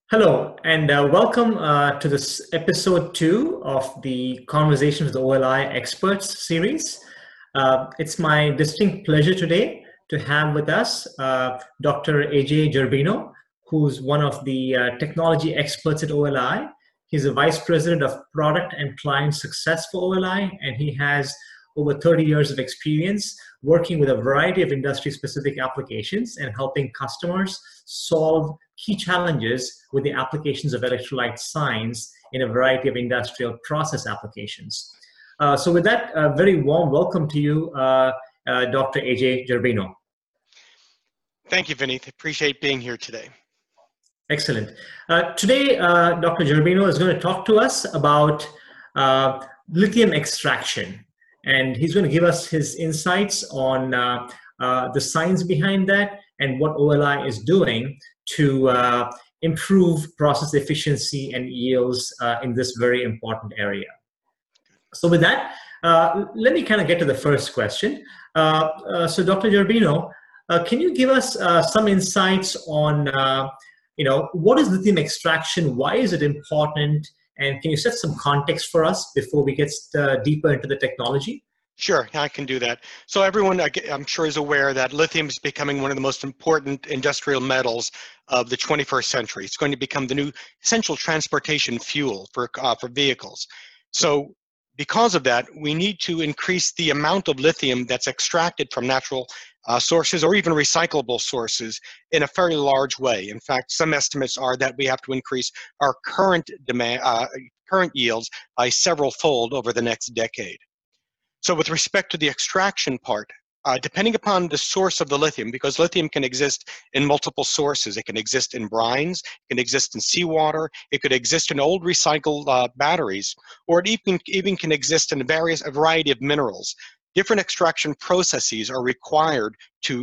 Hello, and welcome to this episode two of the Conversations with OLI Experts series. It's my distinct pleasure today to have with us Dr. AJ Gerbino, who's one of the technology experts at OLI. He's a vice president of product and client success for OLI, and he has over 30 years of experience working with a variety of industry specific applications and helping customers solve key challenges with the applications of electrolyte science in a variety of industrial process applications. So with that, a very warm welcome to you, Dr. AJ Gerbino. Thank you, Vineet. Appreciate being here today. Excellent. Today, Dr. Gerbino is going to talk to us about lithium extraction. And he's going to give us his insights on the science behind that and what OLI is doing to improve process efficiency and yields in this very important area. So with that, let me kind of get to the first question. So Dr. Gerbino, can you give us some insights on what is lithium extraction? Why is it important? And can you set some context for us before we get deeper into the technology? Sure, I can do that. So everyone, I'm sure, is aware that lithium is becoming one of the most important industrial metals of the 21st century. It's going to become the new essential transportation fuel for vehicles. So because of that, we need to increase the amount of lithium that's extracted from natural sources or even recyclable sources in a fairly large way. In fact, some estimates are that we have to increase our current demand, current yields by several fold over the next decade. So with respect to the extraction part, depending upon the source of the lithium, because lithium can exist in multiple sources. It can exist in brines, it can exist in seawater, it could exist in old recycled batteries, or it even can exist in a variety of minerals. Different extraction processes are required to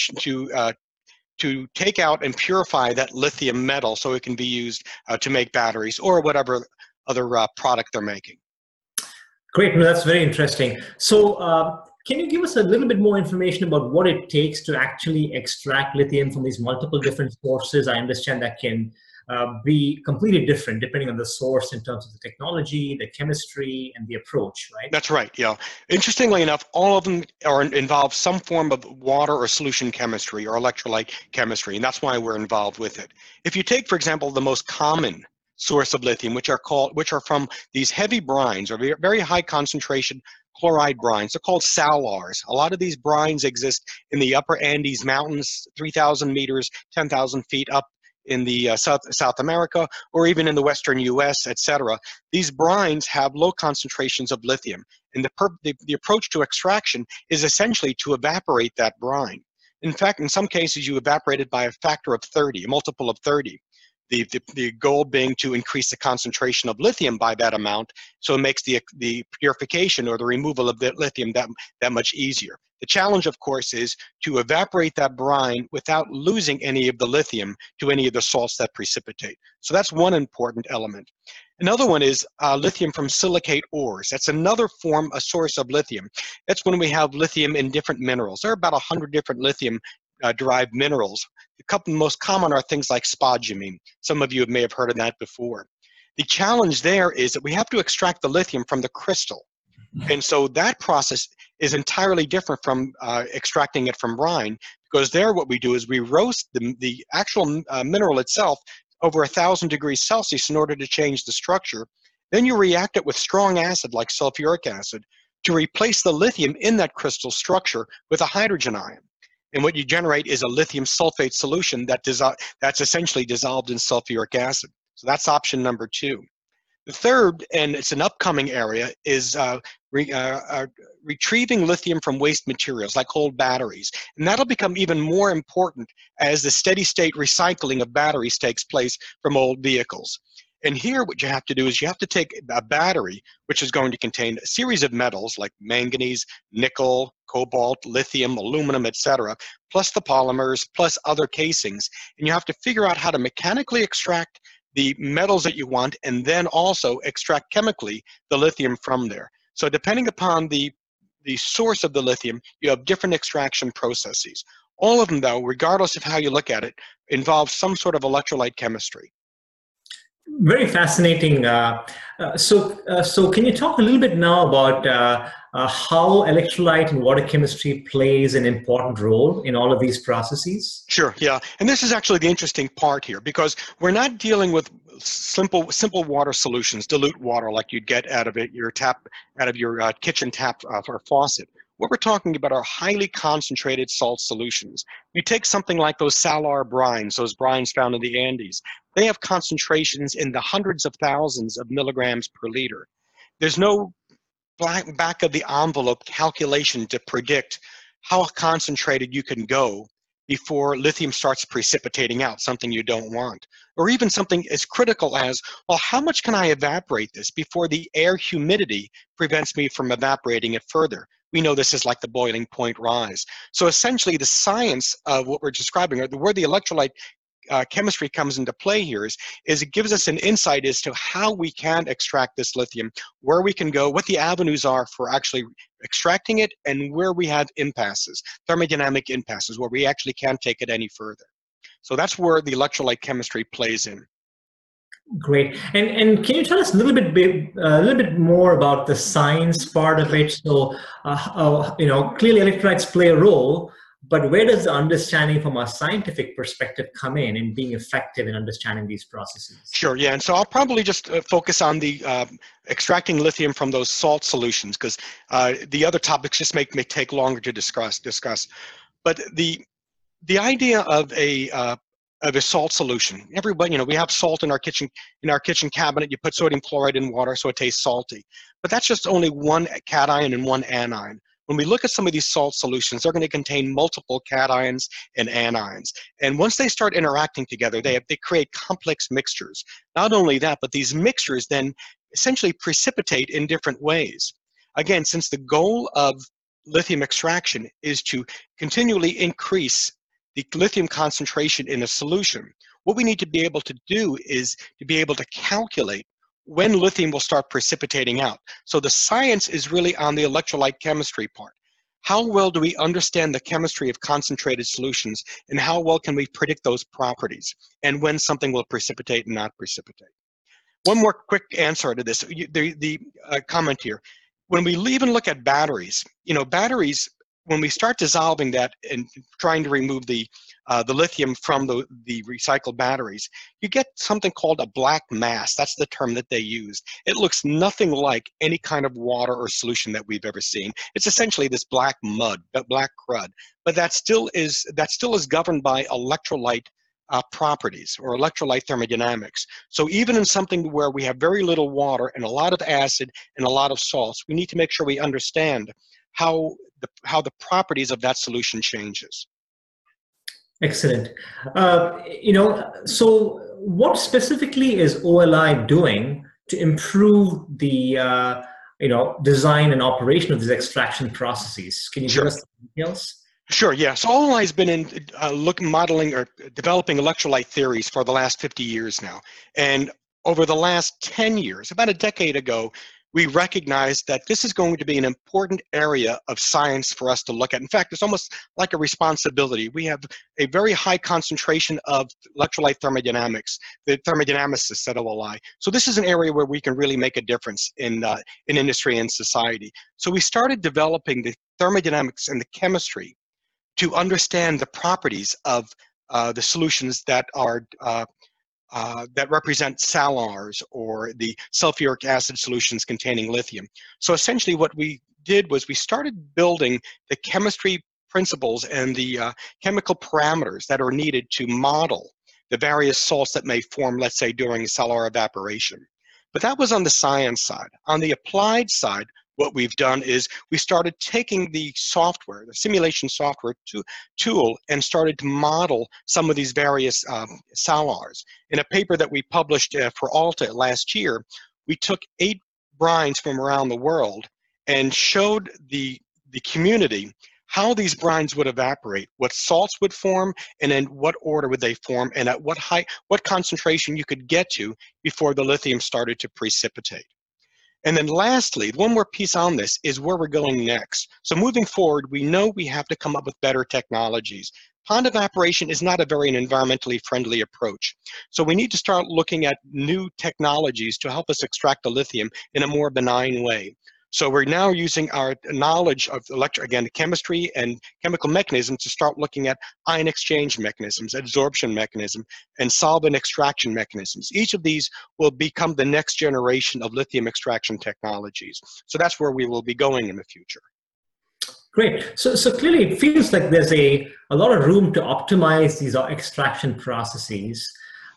take out and purify that lithium metal so it can be used to make batteries or whatever other product they're making. Great, no, that's very interesting. So can you give us a little bit more information about what it takes to actually extract lithium from these multiple different sources? I understand that can be completely different depending on the source in terms of the technology, the chemistry, and the approach, right? That's right, yeah. Interestingly enough, all of them involve some form of water or solution chemistry or electrolyte chemistry, and that's why we're involved with it. If you take, for example, the most common source of lithium, which are from these heavy brines or very high concentration chloride brines. They're called salars. A lot of these brines exist in the upper Andes Mountains, 3,000 meters, 10,000 feet up in the South America, or even in the Western US, etc. These brines have low concentrations of lithium, and the approach to extraction is essentially to evaporate that brine. In fact, in some cases, you evaporate it by a factor of 30, a multiple of 30. The goal being to increase the concentration of lithium by that amount, so it makes the purification or the removal of the lithium that much easier. The challenge, of course, is to evaporate that brine without losing any of the lithium to any of the salts that precipitate. So that's one important element. Another one is lithium from silicate ores. That's another a source of lithium. That's when we have lithium in different minerals. There are about 100 different lithium derived minerals. The couple most common are things like spodumene. Some of you may have heard of that before. The challenge there is that we have to extract the lithium from the crystal. And so that process is entirely different from extracting it from brine, because there what we do is we roast the actual mineral itself over 1,000 degrees Celsius in order to change the structure. Then you react it with strong acid like sulfuric acid to replace the lithium in that crystal structure with a hydrogen ion. And what you generate is a lithium sulfate solution that's essentially dissolved in sulfuric acid. So that's option number 2. The third, and it's an upcoming area, is retrieving lithium from waste materials like old batteries. And that'll become even more important as the steady state recycling of batteries takes place from old vehicles. And here what you have to do is you have to take a battery, which is going to contain a series of metals like manganese, nickel, cobalt, lithium, aluminum, etc., plus the polymers, plus other casings. And you have to figure out how to mechanically extract the metals that you want and then also extract chemically the lithium from there. So depending upon the source of the lithium, you have different extraction processes. All of them, though, regardless of how you look at it, involve some sort of electrolyte chemistry. Very fascinating. So can you talk a little bit now about how electrolyte and water chemistry plays an important role in all of these processes? Sure, yeah. And this is actually the interesting part here because we're not dealing with simple water solutions, dilute water like you'd get out of your kitchen tap or faucet. What we're talking about are highly concentrated salt solutions. You take something like those salar brines, those brines found in the Andes. They have concentrations in the hundreds of thousands of milligrams per liter. There's no back of the envelope calculation to predict how concentrated you can go before lithium starts precipitating out, something you don't want. Or even something as critical as, well, how much can I evaporate this before the air humidity prevents me from evaporating it further? We know this is like the boiling point rise. So essentially the science of what we're describing, or where the electrolyte chemistry comes into play here is it gives us an insight as to how we can extract this lithium, where we can go, what the avenues are for actually extracting it, and where we have impasses, thermodynamic impasses, where we actually can't take it any further. So that's where the electrolyte chemistry plays in. Great. And can you tell us a little bit more about the science part of it? So, clearly electrolytes play a role, but where does the understanding from a scientific perspective come in being effective in understanding these processes? Sure, yeah, and so I'll probably just focus on the extracting lithium from those salt solutions because the other topics just may take longer to discuss. But the idea of a salt solution. Everybody, we have salt in our kitchen cabinet. You put sodium chloride in water so it tastes salty. But that's just only one cation and one anion. When we look at some of these salt solutions, they're going to contain multiple cations and anions. And once they start interacting together, they create complex mixtures. Not only that, but these mixtures then essentially precipitate in different ways. Again, since the goal of lithium extraction is to continually increase the lithium concentration in a solution, what we need to be able to do is to be able to calculate when lithium will start precipitating out. So the science is really on the electrolyte chemistry part. How well do we understand the chemistry of concentrated solutions, and how well can we predict those properties and when something will precipitate and not precipitate? One more quick answer to this, the comment here. When we even look at batteries, batteries, when we start dissolving that and trying to remove the lithium from the recycled batteries, you get something called a black mass. That's the term that they use. It looks nothing like any kind of water or solution that we've ever seen. It's essentially this black mud, black crud, but that still is governed by electrolyte properties or electrolyte thermodynamics. So even in something where we have very little water and a lot of acid and a lot of salts, we need to make sure we understand how the properties of that solution changes. Excellent. So what specifically is OLI doing to improve the design and operation of these extraction processes? Can you give us the details? Sure, yeah. So OLI has been in modeling or developing electrolyte theories for the last 50 years now. And over the last 10 years, about a decade ago, we recognized that this is going to be an important area of science for us to look at. In fact, it's almost like a responsibility. We have a very high concentration of electrolyte thermodynamics, the thermodynamicists at OLI. So this is an area where we can really make a difference in industry and society. So we started developing the thermodynamics and the chemistry to understand the properties of the solutions that are that represent salars or the sulfuric acid solutions containing lithium. So essentially what we did was we started building the chemistry principles and the chemical parameters that are needed to model the various salts that may form, let's say, during salar evaporation. But that was on the science side. On the applied side, what we've done is we started taking the software, the simulation software tool, and started to model some of these various salars. In a paper that we published for Alta last year, we took 8 brines from around the world and showed the community how these brines would evaporate, what salts would form, and in what order would they form, and at what concentration you could get to before the lithium started to precipitate. And then lastly, one more piece on this is where we're going next. So moving forward, we know we have to come up with better technologies. Pond evaporation is not a very environmentally friendly approach. So we need to start looking at new technologies to help us extract the lithium in a more benign way. So we're now using our knowledge of chemistry and chemical mechanisms to start looking at ion exchange mechanisms, adsorption mechanism, and solvent extraction mechanisms. Each of these will become the next generation of lithium extraction technologies. So that's where we will be going in the future. Great. So clearly it feels like there's a lot of room to optimize these extraction processes.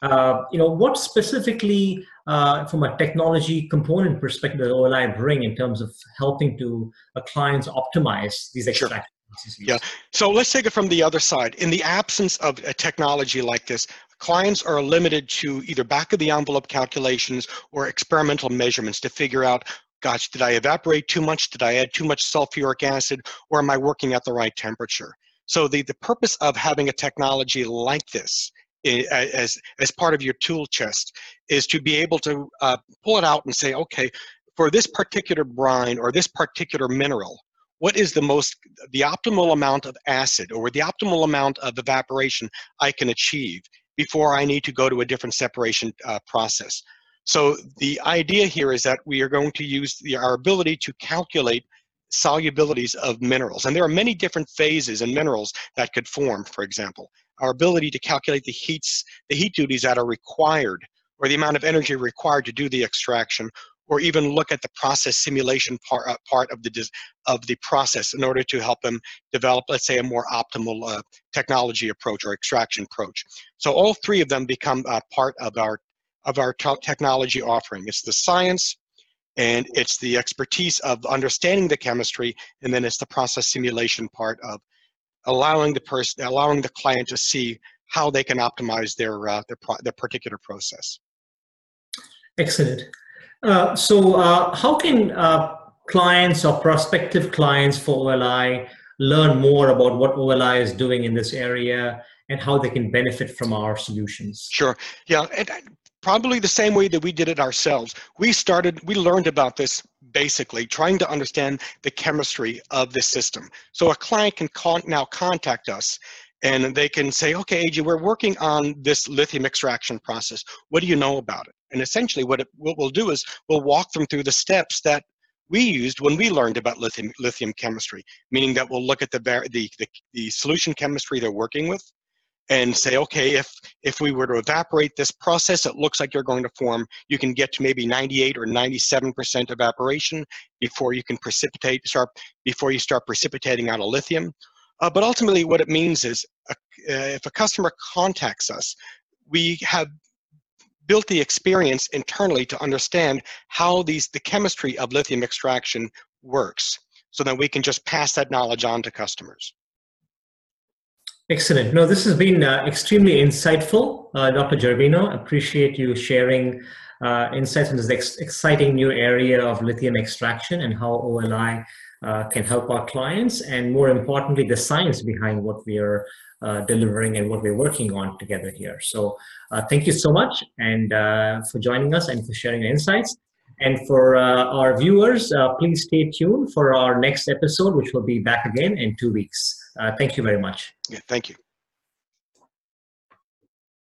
What specifically, from a technology component perspective, does OLI bring in terms of helping to clients optimize these extraction processes? Yeah. So let's take it from the other side. In the absence of a technology like this, clients are limited to either back of the envelope calculations or experimental measurements to figure out, gosh, did I evaporate too much? Did I add too much sulfuric acid? Or am I working at the right temperature? So the purpose of having a technology like this as part of your tool chest is to be able to pull it out and say, okay, for this particular brine or this particular mineral, what is the optimal amount of acid or the optimal amount of evaporation I can achieve before I need to go to a different separation process? So the idea here is that we are going to use our ability to calculate solubilities of minerals. And there are many different phases in minerals that could form, for example. Our ability to calculate the heat duties that are required, or the amount of energy required to do the extraction, or even look at the process simulation part of the process in order to help them develop, let's say, a more optimal technology approach or extraction approach. So all three of them become part of our technology offering. It's the science, and it's the expertise of understanding the chemistry, and then it's the process simulation part of allowing the client to see how they can optimize their particular process. Excellent. So how can clients or prospective clients for OLI learn more about what OLI is doing in this area and how they can benefit from our solutions? Sure. Yeah. Probably the same way that we did it ourselves. We learned about this basically trying to understand the chemistry of the system. So a client can now contact us and they can say, okay, AJ, we're working on this lithium extraction process. What do you know about it? And essentially what we'll do is we'll walk them through the steps that we used when we learned about lithium chemistry, meaning that we'll look at the solution chemistry they're working with, and say, okay, if we were to evaporate this process, it looks like you're going to form, you can get to maybe 98 or 97% evaporation before you can before you start precipitating out of lithium. But ultimately what it means is if a customer contacts us, we have built the experience internally to understand how the chemistry of lithium extraction works, so that we can just pass that knowledge on to customers. Excellent. No, this has been extremely insightful, Dr. Gervino. Appreciate you sharing insights on this exciting new area of lithium extraction and how OLI can help our clients, and more importantly, the science behind what we are delivering and what we're working on together here. So thank you so much and for joining us and for sharing your insights. And for our viewers, please stay tuned for our next episode, which will be back again in 2 weeks. Thank you very much. Yeah, thank you.